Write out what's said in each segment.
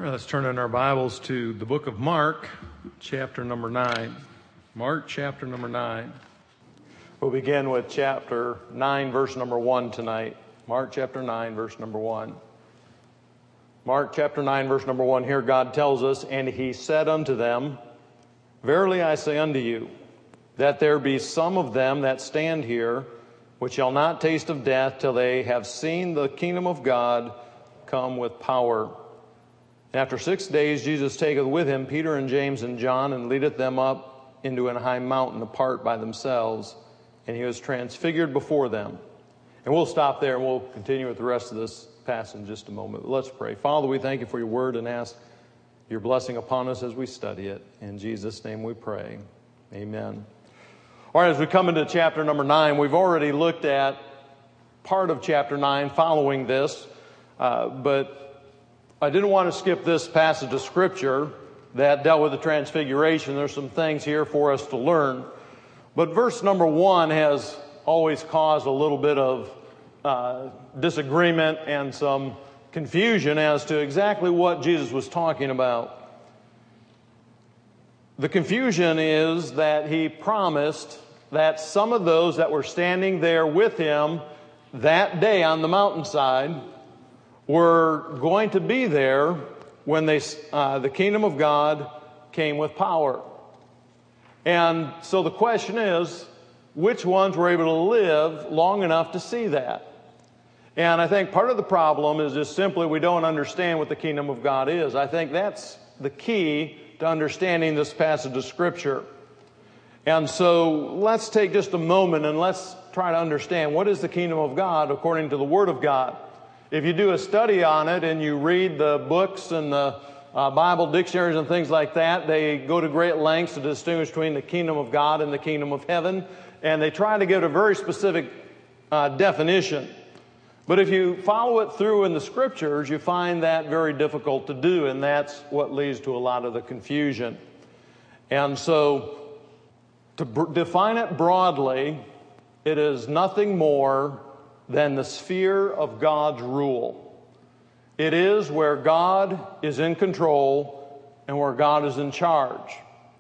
Let's turn in our Bibles to the book of Mark, chapter number 9. Mark, chapter number 9. We'll begin with chapter 9, verse number 1 tonight. Mark, chapter 9, verse number 1. Mark, chapter 9, verse number 1. Here God tells us, "And he said unto them, Verily I say unto you, that there be some of them that stand here, which shall not taste of death till they have seen the kingdom of God come with power. After 6 days Jesus taketh with him Peter and James and John, and leadeth them up into an high mountain apart by themselves, and he was transfigured before them." And we'll stop there and we'll continue with the rest of this passage in just a moment. Let's pray. Father, we thank you for your word and ask your blessing upon us as we study it. In Jesus' name we pray. Amen. All right, as we come into chapter number 9, we've already looked at part of chapter 9 following this, but I didn't want to skip this passage of Scripture that dealt with the Transfiguration. There's some things here for us to learn. But verse number 1 has always caused a little bit of disagreement and some confusion as to exactly what Jesus was talking about. The confusion is that he promised that some of those that were standing there with him that day on the mountainside were going to be there when the kingdom of God came with power. And so the question is, which ones were able to live long enough to see that? And I think part of the problem is just simply we don't understand what the kingdom of God is. I think that's the key to understanding this passage of Scripture. And so let's take just a moment and let's try to understand what is the kingdom of God according to the Word of God. If you do a study on it and you read the books and the Bible dictionaries and things like that, they go to great lengths to distinguish between the kingdom of God and the kingdom of heaven, and they try to give a very specific definition. But if you follow it through in the Scriptures, you find that very difficult to do, and that's what leads to a lot of the confusion. And so, to define it broadly, it is nothing more than the sphere of God's rule. It is where God is in control and where God is in charge.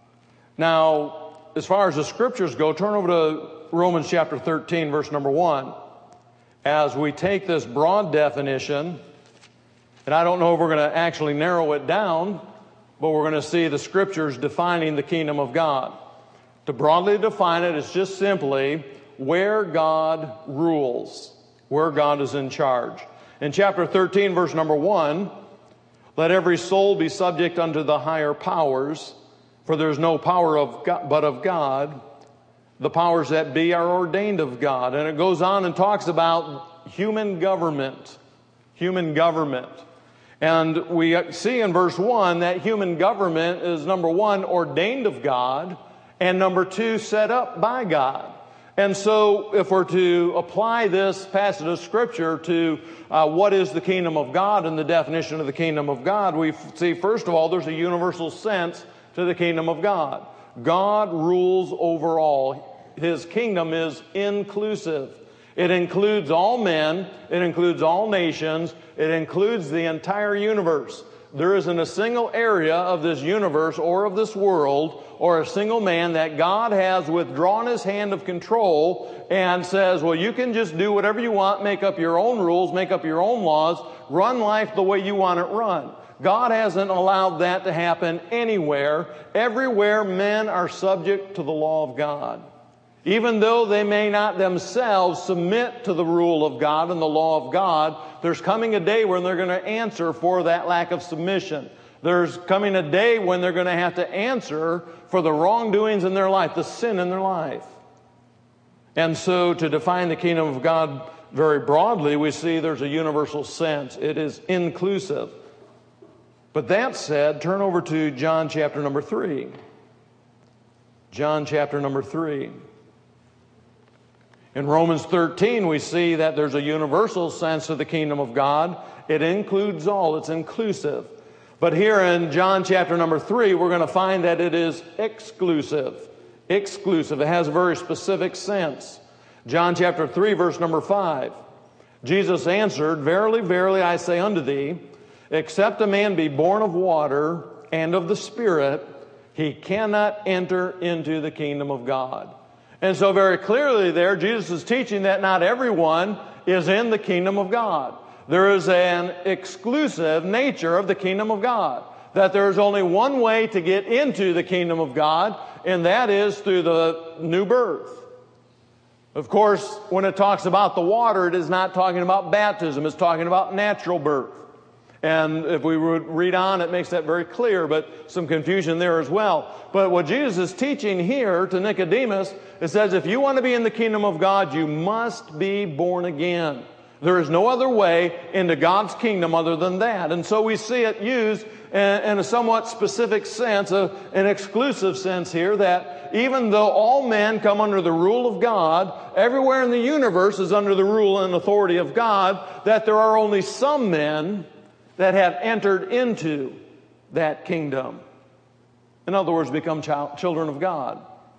Now, as far as the Scriptures go, turn over to Romans chapter 13, verse number 1. As we take this broad definition, and I don't know if we're going to actually narrow it down, but we're going to see the Scriptures defining the kingdom of God. To broadly define it is just simply where God rules, where God is in charge. In chapter 13, verse number 1, "Let every soul be subject unto the higher powers, for there is no power of God, but of God. The powers that be are ordained of God." And it goes on and talks about human government. Human government. And we see in verse 1 that human government is, number 1, ordained of God, and number 2, set up by God. And so if we're to apply this passage of Scripture to what is the kingdom of God and the definition of the kingdom of God, we see, first of all, there's a universal sense to the kingdom of God. God rules over all. His kingdom is inclusive. It includes all men. It includes all nations. It includes the entire universe. There isn't a single area of this universe or of this world or a single man that God has withdrawn his hand of control and says, well, you can just do whatever you want, make up your own rules, make up your own laws, run life the way you want it run. God hasn't allowed that to happen anywhere. Everywhere men are subject to the law of God. Even though they may not themselves submit to the rule of God and the law of God, there's coming a day when they're going to answer for that lack of submission. There's coming a day when they're going to have to answer for the wrongdoings in their life, the sin in their life. And so to define the kingdom of God very broadly, we see there's a universal sense. It is inclusive. But that said, turn over to John chapter number 3. John chapter number 3. In Romans 13, we see that there's a universal sense of the kingdom of God. It includes all. It's inclusive. But here in John chapter number 3, we're going to find that it is exclusive. Exclusive. It has a very specific sense. John chapter 3, verse number 5. Jesus answered, "Verily, verily, I say unto thee, except a man be born of water and of the Spirit, he cannot enter into the kingdom of God. And so very clearly there, Jesus is teaching that not everyone is in the kingdom of God. There is an exclusive nature of the kingdom of God. That there is only one way to get into the kingdom of God, and that is through the new birth. Of course, when it talks about the water, it is not talking about baptism. It's talking about natural birth. And if we would read on, it makes that very clear, but some confusion there as well. But what Jesus is teaching here to Nicodemus, it says, if you want to be in the kingdom of God, you must be born again. There is no other way into God's kingdom other than that. And so we see it used in a somewhat specific sense, an exclusive sense here, that even though all men come under the rule of God, everywhere in the universe is under the rule and authority of God, that there are only some men that have entered into that kingdom. In other words, become children of God.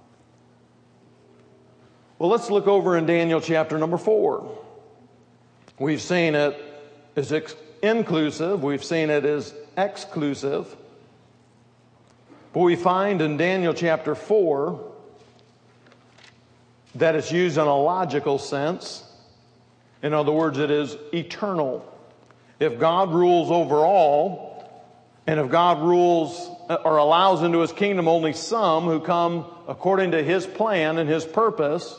Well, let's look over in Daniel chapter number 4. We've seen it as inclusive. We've seen it as exclusive. But we find in Daniel chapter 4 that it's used in a logical sense. In other words, it is eternal. If God rules over all, and if God rules or allows into His kingdom only some who come according to His plan and His purpose,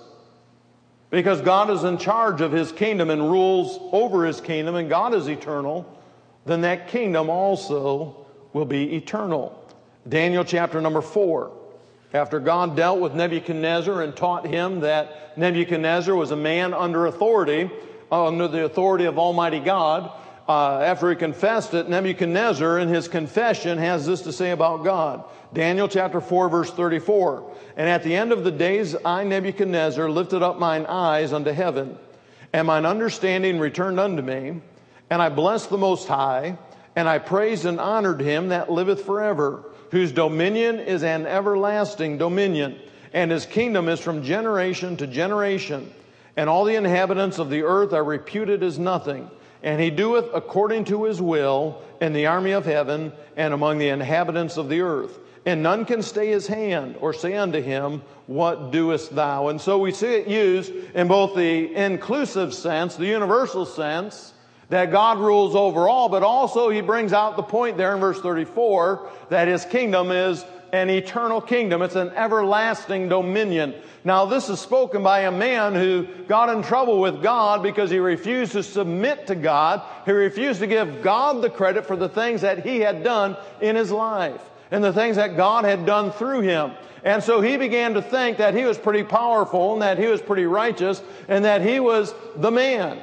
because God is in charge of His kingdom and rules over His kingdom, and God is eternal, then that kingdom also will be eternal. Daniel chapter number 4. After God dealt with Nebuchadnezzar and taught him that Nebuchadnezzar was a man under authority, under the authority of Almighty God, after he confessed it, Nebuchadnezzar in his confession has this to say about God. Daniel chapter 4 verse 34. And at the end of the days I, Nebuchadnezzar, lifted up mine eyes unto heaven, and mine understanding returned unto me, and I blessed the Most High, and I praised and honored Him that liveth forever, whose dominion is an everlasting dominion, and His kingdom is from generation to generation. And all the inhabitants of the earth are reputed as nothing. And He doeth according to His will in the army of heaven and among the inhabitants of the earth. And none can stay His hand or say unto Him, what doest thou? And so we see it used in both the inclusive sense, the universal sense, that God rules over all, but also He brings out the point there in verse 34 that His kingdom is an eternal kingdom. It's an everlasting dominion. Now, this is spoken by a man who got in trouble with God because he refused to submit to God. He refused to give God the credit for the things that he had done in his life and the things that God had done through him. And so he began to think that he was pretty powerful and that he was pretty righteous and that he was the man.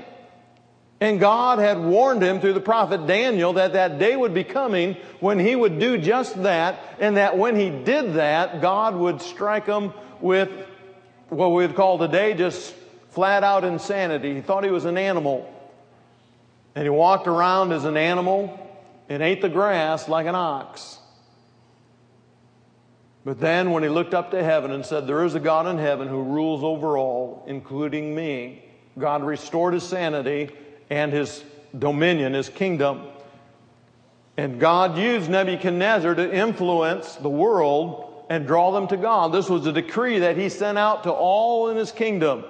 And God had warned him through the prophet Daniel that that day would be coming when he would do just that, and that when he did that, God would strike him with what we would call today just flat out insanity. He thought he was an animal. And he walked around as an animal and ate the grass like an ox. But then when he looked up to heaven and said, there is a God in heaven who rules over all, including me, God restored his sanity and his dominion, his kingdom. And God used Nebuchadnezzar to influence the world and draw them to God. This was a decree that he sent out to all in his kingdom.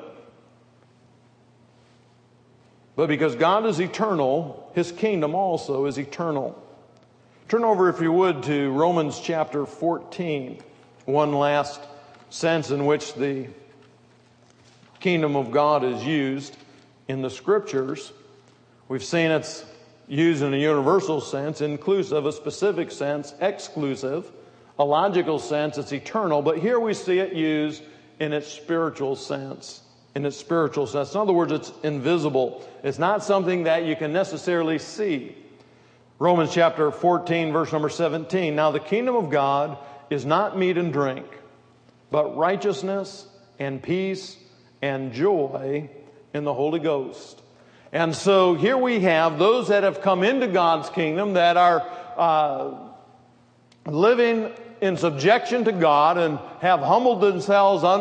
But because God is eternal, his kingdom also is eternal. Turn over, if you would, to Romans chapter 14. One last sense in which the kingdom of God is used in the Scriptures. We've seen it's used in a universal sense, inclusive, a specific sense, exclusive, a logical sense, it's eternal. But here we see it used in its spiritual sense. In its spiritual sense. In other words, it's invisible. It's not something that you can necessarily see. Romans chapter 14, verse number 17. Now the kingdom of God is not meat and drink, but righteousness and peace and joy in the Holy Ghost. And so here we have those that have come into God's kingdom that are living in subjection to God and have humbled themselves under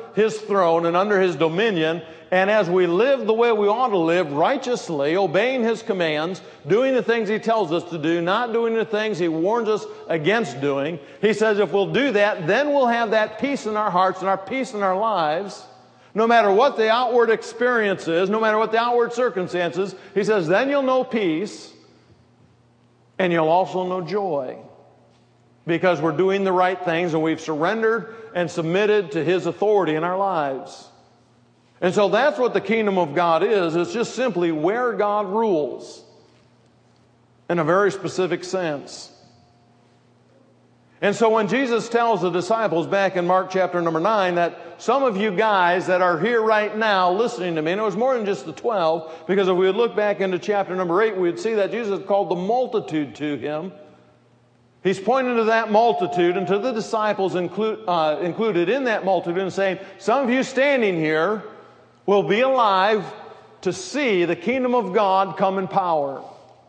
His throne and under His dominion. And as we live the way we ought to live, righteously, obeying His commands, doing the things He tells us to do, not doing the things He warns us against doing, He says if we'll do that, then we'll have that peace in our hearts and our peace in our lives. No matter what the outward experience is, no matter what the outward circumstances, He says, then you'll know peace and you'll also know joy. Because we're doing the right things and we've surrendered and submitted to His authority in our lives. And so that's what the kingdom of God is. It's just simply where God rules in a very specific sense. And so when Jesus tells the disciples back in Mark chapter number 9 that some of you guys that are here right now listening to me, and it was more than just the 12, because if we would look back into chapter number 8, we would see that Jesus called the multitude to Him. He's pointing to that multitude and to the disciples included in that multitude and saying, some of you standing here will be alive to see the kingdom of God come in power.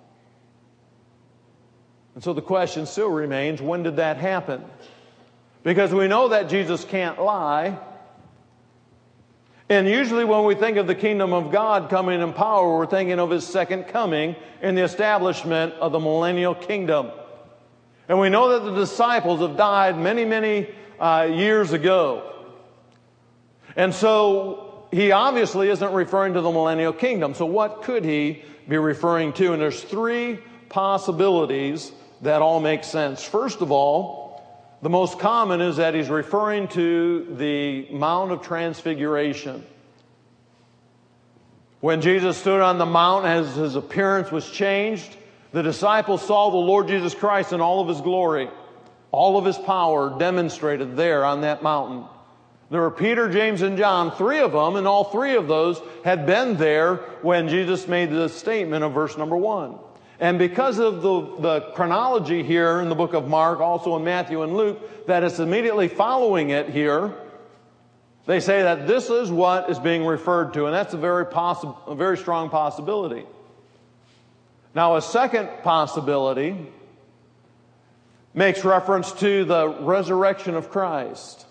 And so the question still remains, when did that happen? Because we know that Jesus can't lie. And usually when we think of the kingdom of God coming in power, we're thinking of His second coming and the establishment of the millennial kingdom. And we know that the disciples have died many, many years ago. And so He obviously isn't referring to the millennial kingdom. So what could He be referring to? And there's three possibilities that all make sense. First of all, the most common is that He's referring to the Mount of Transfiguration. When Jesus stood on the mount as His appearance was changed, the disciples saw the Lord Jesus Christ in all of His glory, all of His power demonstrated there on that mountain. There were Peter, James, and John, three of them, and all three of those had been there when Jesus made the statement of verse number 1. And because of the chronology here in the book of Mark, also in Matthew and Luke, that it's immediately following it here, they say that this is what is being referred to, and that's a very strong possibility. Now, a second possibility makes reference to the resurrection of Christ.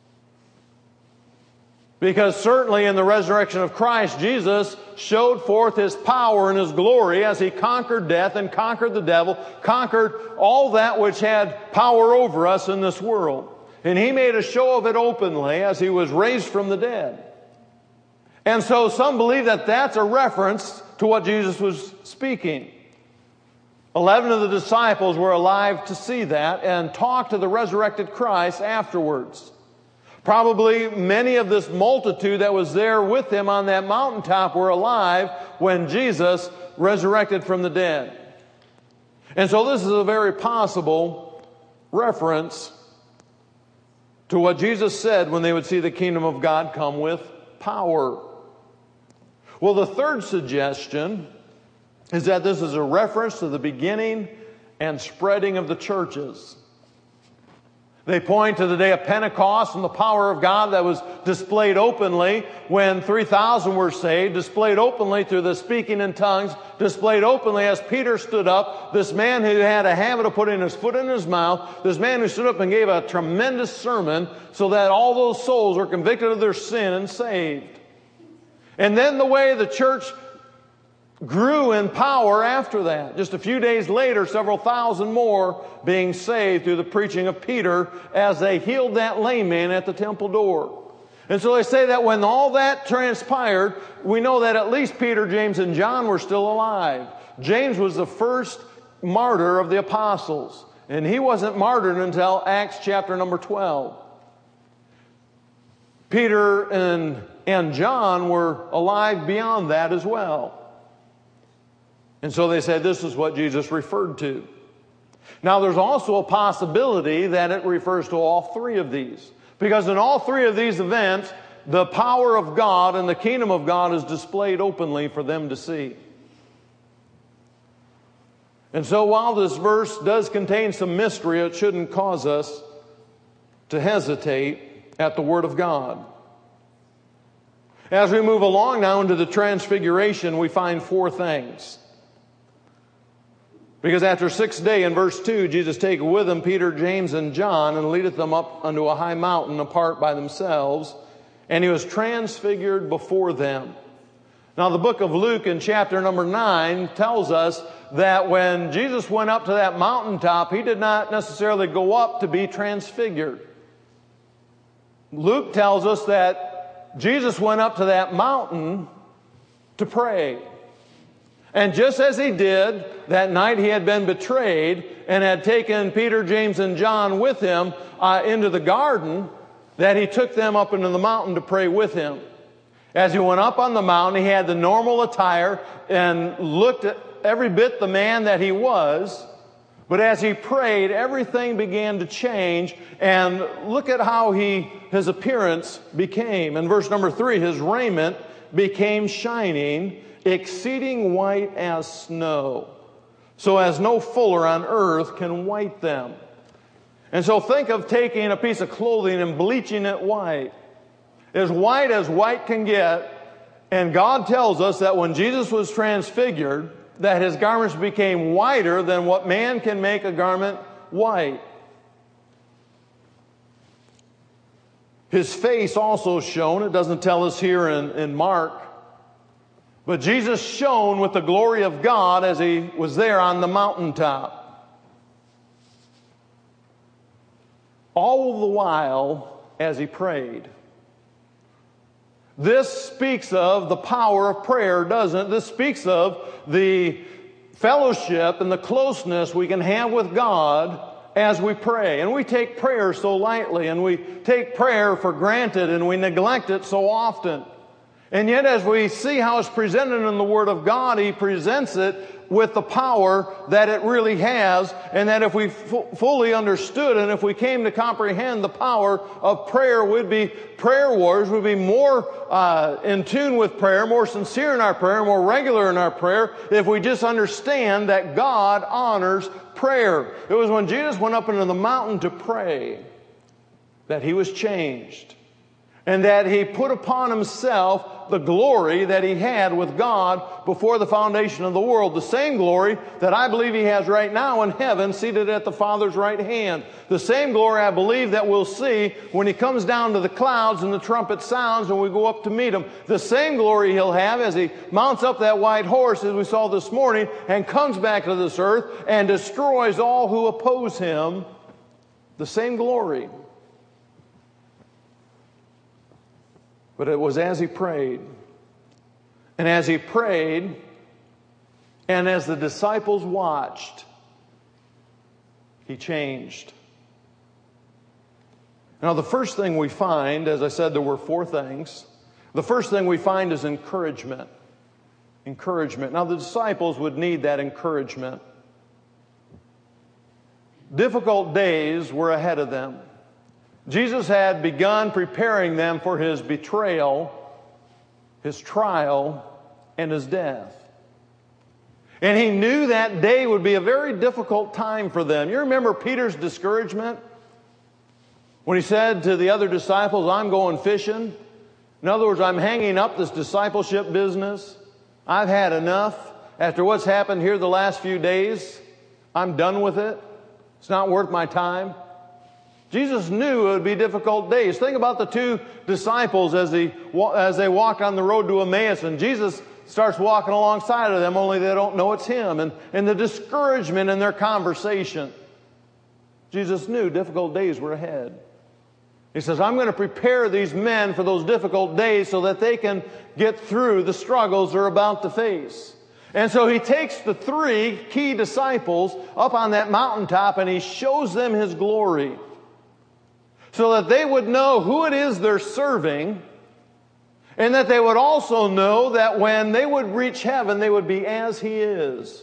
Because certainly in the resurrection of Christ, Jesus showed forth His power and His glory as He conquered death and conquered the devil, conquered all that which had power over us in this world. And He made a show of it openly as He was raised from the dead. And so some believe that that's a reference to what Jesus was speaking. 11 of the disciples were alive to see that and talk to the resurrected Christ afterwards. Probably many of this multitude that was there with Him on that mountaintop were alive when Jesus resurrected from the dead. And so this is a very possible reference to what Jesus said when they would see the kingdom of God come with power. Well, the third suggestion is that this is a reference to the beginning and spreading of the churches. They point to the day of Pentecost and the power of God that was displayed openly when 3,000 were saved, displayed openly through the speaking in tongues, displayed openly as Peter stood up, this man who had a habit of putting his foot in his mouth, this man who stood up and gave a tremendous sermon so that all those souls were convicted of their sin and saved. And then the way the church grew in power after that. Just a few days later, several thousand more being saved through the preaching of Peter as they healed that lame man at the temple door. And so they say that when all that transpired, we know that at least Peter, James, and John were still alive. James was the first martyr of the apostles, and he wasn't martyred until Acts chapter number 12. Peter and John were alive beyond that as well. And so they said this is what Jesus referred to. Now there's also a possibility that it refers to all three of these. Because in all three of these events, the power of God and the kingdom of God is displayed openly for them to see. And so while this verse does contain some mystery, it shouldn't cause us to hesitate at the Word of God. As we move along now into the Transfiguration, we find four things. Because after 6th day, in verse 2, Jesus taketh with him Peter, James, and John, and leadeth them up unto a high mountain apart by themselves. and he was transfigured before them. Now, the book of Luke in chapter number 9 tells us that when Jesus went up to that mountaintop, he did not necessarily go up to be transfigured. Luke tells us that Jesus went up to that mountain to pray. And just as he did, that night he had been betrayed and had taken Peter, James, and John with him into the garden, that he took them up into the mountain to pray with him. As he went up on the mountain, he had the normal attire and looked at every bit the man that he was. But as he prayed, everything began to change. And look at how his appearance became. In verse number 3, his raiment became shining, exceeding white as snow, so as no fuller on earth can white them. And so think of taking a piece of clothing and bleaching it white as white can get. And God tells us that when Jesus was transfigured, that his garments became whiter than what man can make a garment white. His face also shone. It doesn't tell us here in Mark. But Jesus shone with the glory of God as he was there on the mountaintop. All the while as he prayed. This speaks of the power of prayer, doesn't it? This speaks of the fellowship and the closeness we can have with God as we pray. And we take prayer so lightly, and we take prayer for granted, and we neglect it so often. And yet, as we see how it's presented in the Word of God, He presents it with the power that it really has, and that if we fully understood and if we came to comprehend the power of prayer, prayer warriors would be more in tune with prayer, more sincere in our prayer, more regular in our prayer, if we just understand that God honors prayer. It was when Jesus went up into the mountain to pray that He was changed, and that He put upon Himself the glory that He had with God before the foundation of the world. The same glory that I believe He has right now in heaven, seated at the Father's right hand. The same glory I believe that we'll see when He comes down to the clouds and the trumpet sounds and we go up to meet Him. The same glory He'll have as He mounts up that white horse, as we saw this morning, and comes back to this earth and destroys all who oppose Him. The same glory. But it was as He prayed. And as He prayed, and as the disciples watched, He changed. Now, the first thing we find, as I said, there were 4 things. The first thing we find is encouragement. Encouragement. Now, the disciples would need that encouragement. Difficult days were ahead of them. Jesus had begun preparing them for His betrayal, His trial, and His death. And He knew that day would be a very difficult time for them. You remember Peter's discouragement? When he said to the other disciples, "I'm going fishing." In other words, I'm hanging up this discipleship business. I've had enough. After what's happened here the last few days, I'm done with it. It's not worth my time. Jesus knew it would be difficult days. Think about the 2 disciples as they walked on the road to Emmaus, and Jesus starts walking alongside of them, only they don't know it's Him. And the discouragement in their conversation. Jesus knew difficult days were ahead. He says, I'm going to prepare these men for those difficult days so that they can get through the struggles they're about to face. And so He takes the 3 key disciples up on that mountaintop and He shows them His glory, so that they would know who it is they're serving, and that they would also know that when they would reach heaven, they would be as He is.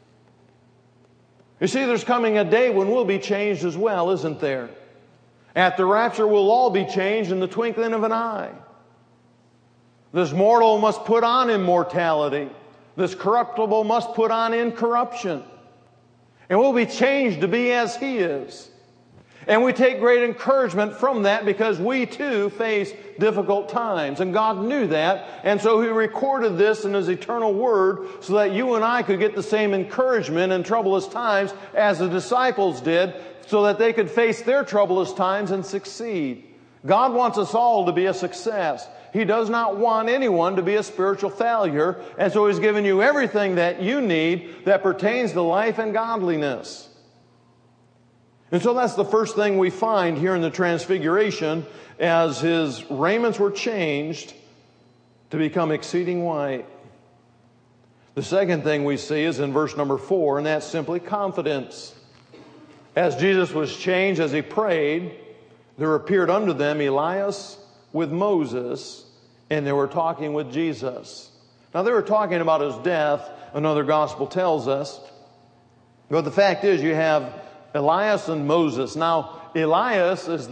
You see, there's coming a day when we'll be changed as well, isn't there? At the rapture, we'll all be changed in the twinkling of an eye. This mortal must put on immortality. This corruptible must put on incorruption. And we'll be changed to be as He is. And we take great encouragement from that because we too face difficult times. And God knew that. And so He recorded this in His eternal Word so that you and I could get the same encouragement in troublous times as the disciples did, so that they could face their troublous times and succeed. God wants us all to be a success. He does not want anyone to be a spiritual failure. And so He's given you everything that you need that pertains to life and godliness. And so that's the first thing we find here in the Transfiguration, as His raiments were changed to become exceeding white. The second thing we see is in verse number 4, and that's simply confidence. As Jesus was changed, as He prayed, there appeared unto them Elias with Moses, and they were talking with Jesus. Now, they were talking about His death, another gospel tells us. But the fact is, you have Elias and Moses. Now, Elias is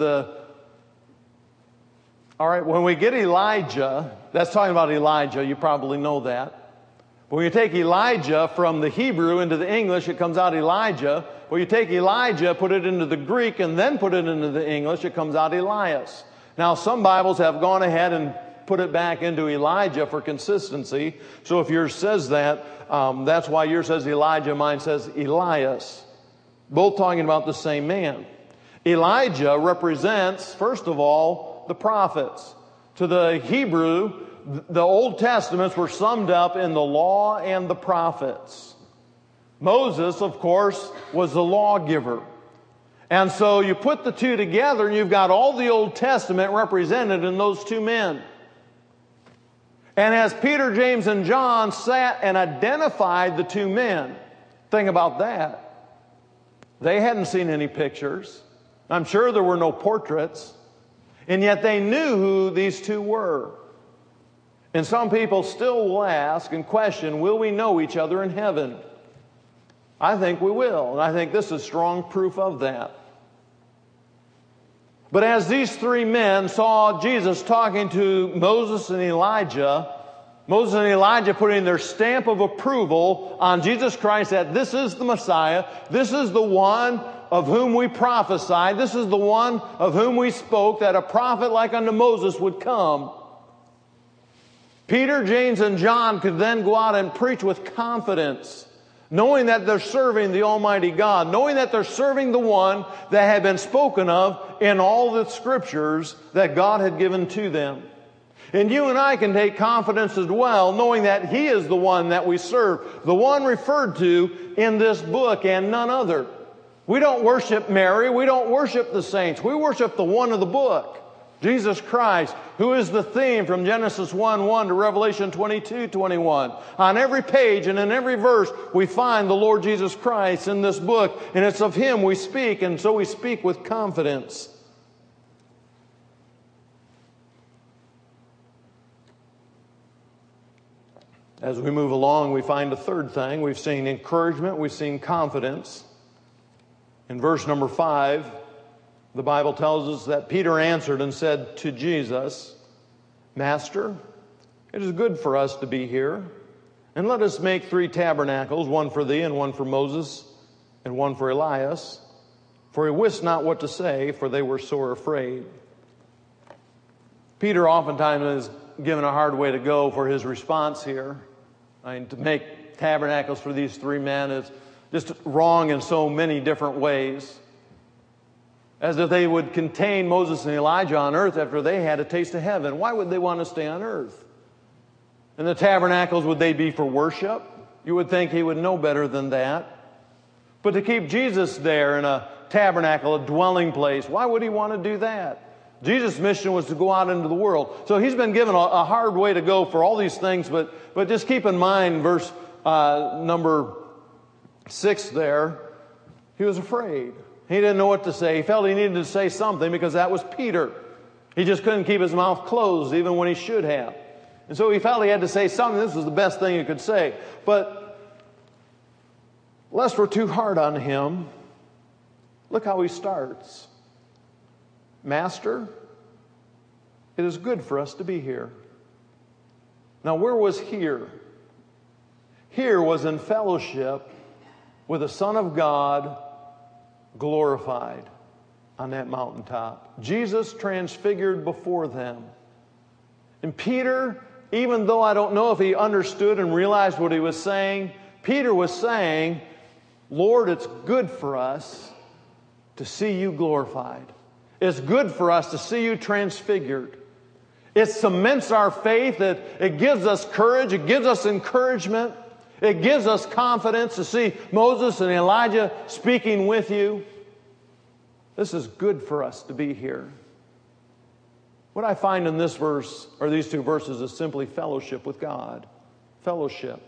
all right, when we get Elijah, that's talking about Elijah, you probably know that. When you take Elijah from the Hebrew into the English, it comes out Elijah. When you take Elijah, put it into the Greek, and then put it into the English, it comes out Elias. Now, some Bibles have gone ahead and put it back into Elijah for consistency. So if yours says that, that's why yours says Elijah, mine says Elias. Both talking about the same man. Elijah represents, first of all, the prophets. To the Hebrew, the Old Testaments were summed up in the law and the prophets. Moses, of course, was the lawgiver. And so you put the two together and you've got all the Old Testament represented in those two men. And as Peter, James, and John sat and identified the two men, think about that. They hadn't seen any pictures. I'm sure there were no portraits. And yet they knew who these two were. And some people still will ask and question, will we know each other in heaven? I think we will. And I think this is strong proof of that. But as these three men saw Jesus talking to Moses and Elijah, Moses and Elijah putting their stamp of approval on Jesus Christ, that this is the Messiah, this is the one of whom we prophesied, this is the one of whom we spoke, that a prophet like unto Moses would come. Peter, James, and John could then go out and preach with confidence, knowing that they're serving the Almighty God, knowing that they're serving the one that had been spoken of in all the Scriptures that God had given to them. And you and I can take confidence as well, knowing that He is the one that we serve, the one referred to in this book and none other. We don't worship Mary, we don't worship the saints, we worship the one of the book, Jesus Christ, who is the theme from Genesis 1:1 to Revelation 22:21. On every page and in every verse, we find the Lord Jesus Christ in this book, and it's of Him we speak, and so we speak with confidence. As we move along, we find a third thing. We've seen encouragement, we've seen confidence. In verse number 5, the Bible tells us that Peter answered and said to Jesus, Master, it is good for us to be here, and let us make 3 tabernacles, one for thee and one for Moses and one for Elias. For he wist not what to say, for they were sore afraid. Peter oftentimes is given a hard way to go for his response here. To make tabernacles for these 3 men is just wrong in so many different ways. As if they would contain Moses and Elijah on earth after they had a taste of heaven. Why would they want to stay on earth? And the tabernacles, would they be for worship? You would think he would know better than that. But to keep Jesus there in a tabernacle, a dwelling place, why would he want to do that? Jesus' mission was to go out into the world. So he's been given a hard way to go for all these things, but just keep in mind verse number 6 there, he was afraid. He didn't know what to say. He felt he needed to say something because that was Peter. He just couldn't keep his mouth closed even when he should have. And so he felt he had to say something. This was the best thing he could say. But lest we're too hard on him, look how he starts. Master, it is good for us to be here. Now, where was here? Here was in fellowship with the Son of God glorified on that mountaintop. Jesus transfigured before them. And Peter, even though I don't know if he understood and realized what he was saying, Peter was saying, Lord, it's good for us to see you glorified. It's good for us to see you transfigured. It cements our faith. It gives us courage. It gives us encouragement. It gives us confidence to see Moses and Elijah speaking with you. This is good for us to be here. What I find in this verse, or these two verses, is simply fellowship with God. Fellowship.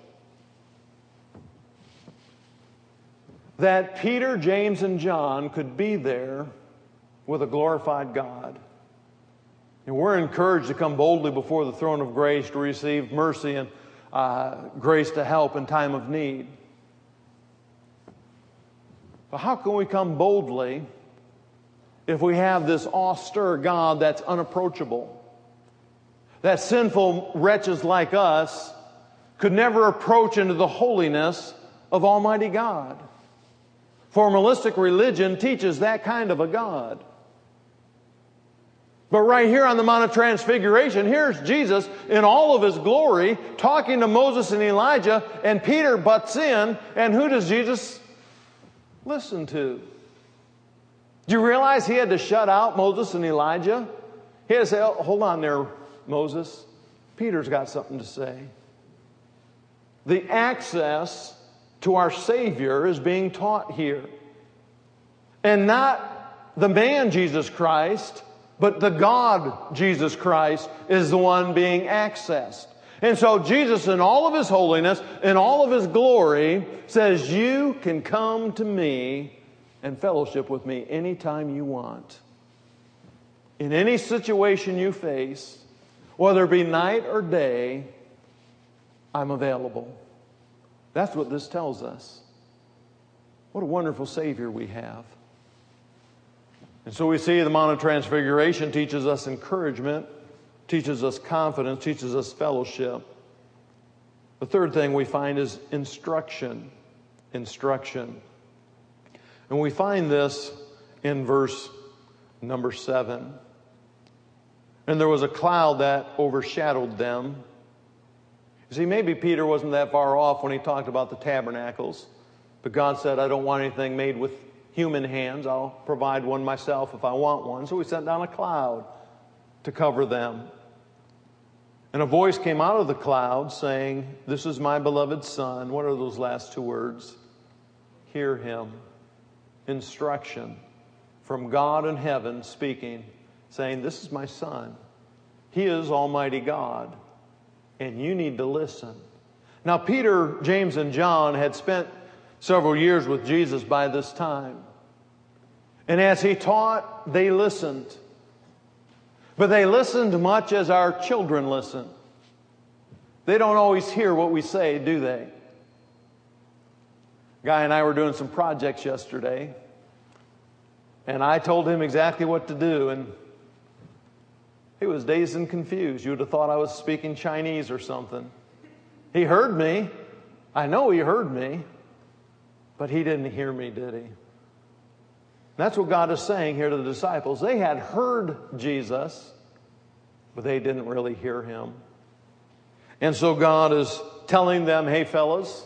That Peter, James, and John could be there with a glorified God. And we're encouraged to come boldly before the throne of grace to receive mercy and grace to help in time of need. But how can we come boldly if we have this austere God that's unapproachable? That sinful wretches like us could never approach into the holiness of Almighty God. Formalistic religion teaches that kind of a God. But right here on the Mount of Transfiguration, here's Jesus in all of His glory talking to Moses and Elijah, and Peter butts in, and who does Jesus listen to? Do you realize He had to shut out Moses and Elijah? He had to say, oh, hold on there, Moses. Peter's got something to say. The access to our Savior is being taught here. And not the man Jesus Christ, but the God Jesus Christ is the one being accessed. And so Jesus, in all of His holiness, in all of His glory, says, you can come to me and fellowship with me anytime you want. In any situation you face, whether it be night or day, I'm available. That's what this tells us. What a wonderful Savior we have. And so we see the Mount of Transfiguration teaches us encouragement, teaches us confidence, teaches us fellowship. The third thing we find is instruction. Instruction. And we find this in verse number 7. And there was a cloud that overshadowed them. You see, maybe Peter wasn't that far off when he talked about the tabernacles. But God said, I don't want anything made with human hands. I'll provide one myself if I want one. So He sent down a cloud to cover them. And a voice came out of the cloud saying, this is my beloved Son. What are those last two words? Hear Him. Instruction from God in heaven speaking, saying, this is my Son. He is Almighty God. And you need to listen. Now, Peter, James, and John had spent several years with Jesus by this time. And as He taught, they listened. But they listened much as our children listen. They don't always hear what we say, do they? Guy and I were doing some projects yesterday. And I told him exactly what to do. And he was dazed and confused. You would have thought I was speaking Chinese or something. He heard me. I know he heard me. But he didn't hear me, did he? That's what God is saying here to the disciples. They had heard Jesus, but they didn't really hear Him. And so God is telling them, hey fellas,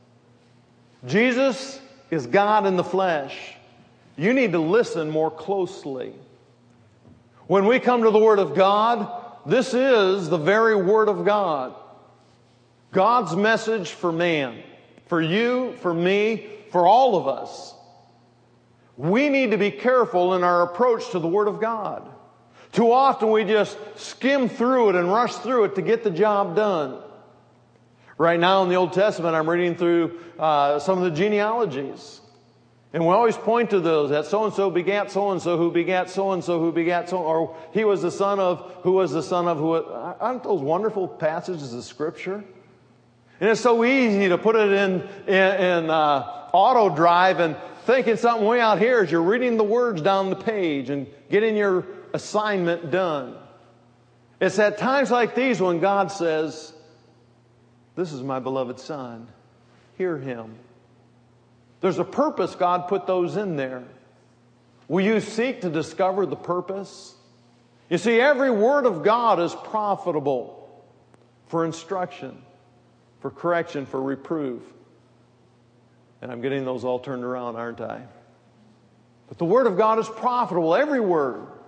Jesus is God in the flesh. You need to listen more closely. When we come to the Word of God, this is the very Word of God. God's message for man, for you, for me, for all of us. We need to be careful in our approach to the Word of God. Too often we just skim through it and rush through it to get the job done. Right now in the Old Testament, I'm reading through some of the genealogies. And we always point to those, that so-and-so begat so-and-so, who begat so-and-so, who begat so, or he was the son of, who was the son of, who. Aren't those wonderful passages of Scripture? And it's so easy to put it in auto drive and thinking something way out here as you're reading the words down the page and getting your assignment done. It's at times like these when God says, this is my beloved Son. Hear Him. There's a purpose God put those in there. Will you seek to discover the purpose? You see, every word of God is profitable for instruction, for correction, for reproof. And I'm getting those all turned around, aren't I? But the Word of God is profitable, every word.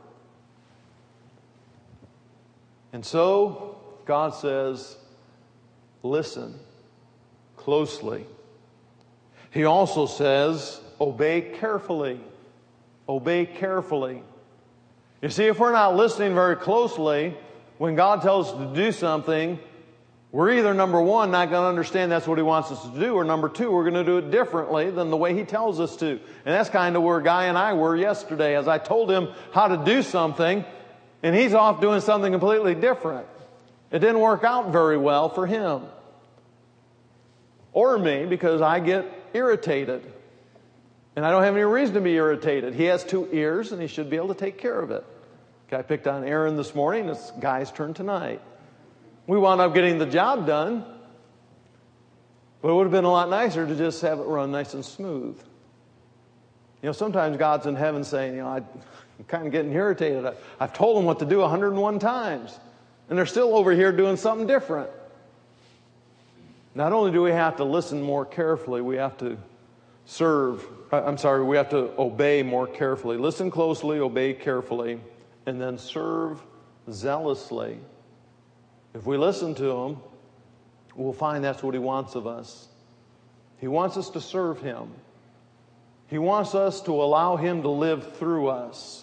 And so God says, listen closely. He also says, obey carefully. Obey carefully. You see, if we're not listening very closely, when God tells us to do something, we're either, number one, not going to understand that's what He wants us to do, or number two, we're going to do it differently than the way He tells us to. And that's kind of where Guy and I were yesterday, as I told him how to do something, and he's off doing something completely different. It didn't work out very well for him. Or me, because I get irritated. And I don't have any reason to be irritated. He has 2 ears, and he should be able to take care of it. I picked on Aaron this morning. It's Guy's turn tonight. We wound up getting the job done. But it would have been a lot nicer to just have it run nice and smooth. You know, sometimes God's in heaven saying, I'm kind of getting irritated. I've told them what to do 101 times. And they're still over here doing something different. Not only do we have to listen more carefully, we have to we have to obey more carefully. Listen closely, obey carefully, and then serve zealously. If we listen to Him, we'll find that's what He wants of us. He wants us to serve Him. He wants us to allow Him to live through us.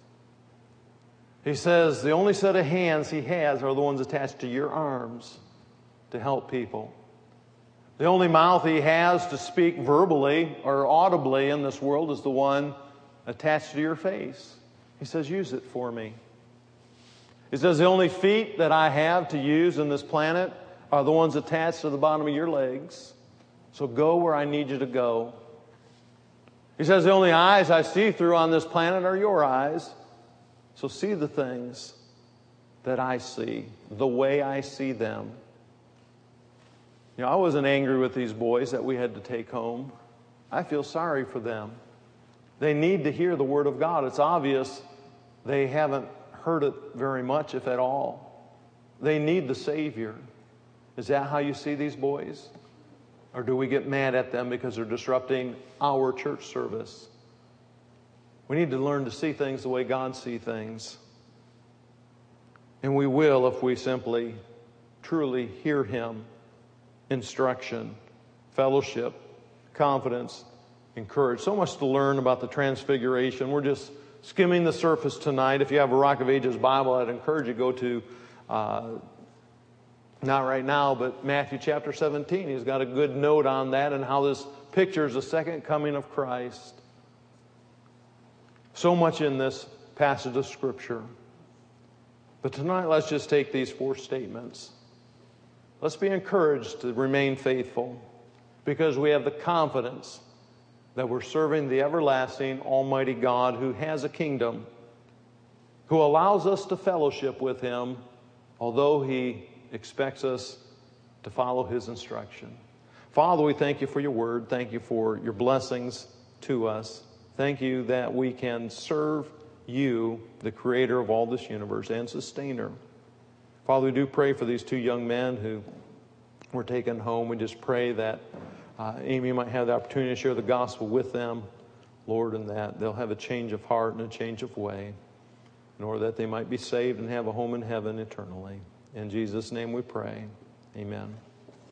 He says the only set of hands He has are the ones attached to your arms to help people. The only mouth He has to speak verbally or audibly in this world is the one attached to your face. He says, use it for me. He says, the only feet that I have to use in this planet are the ones attached to the bottom of your legs. So go where I need you to go. He says, the only eyes I see through on this planet are your eyes. So see the things that I see, the way I see them. You know, I wasn't angry with these boys that we had to take home. I feel sorry for them. They need to hear the Word of God. It's obvious they haven't heard it very much, if at all. They need the Savior. Is that how you see these boys? Or do we get mad at them because they're disrupting our church service? We need to learn to see things the way God sees things. And we will if we simply, truly hear Him. Instruction, fellowship, confidence, encourage. So much to learn about the Transfiguration. We're just skimming the surface tonight. If you have a Rock of Ages Bible, I'd encourage you to go to, not right now, but Matthew chapter 17. He's got a good note on that and how this pictures the second coming of Christ. So much in this passage of Scripture. But tonight, let's just take these 4 statements. Let's be encouraged to remain faithful because we have the confidence that we're serving the everlasting Almighty God who has a kingdom, who allows us to fellowship with Him, although He expects us to follow His instruction. Father, we thank You for Your word. Thank You for Your blessings to us. Thank You that we can serve You, the creator of all this universe and sustainer. Father, we do pray for these 2 young men who were taken home. We just pray that Amy might have the opportunity to share the gospel with them, Lord, and that they'll have a change of heart and a change of way, in order that they might be saved and have a home in heaven eternally. In Jesus' name we pray. Amen.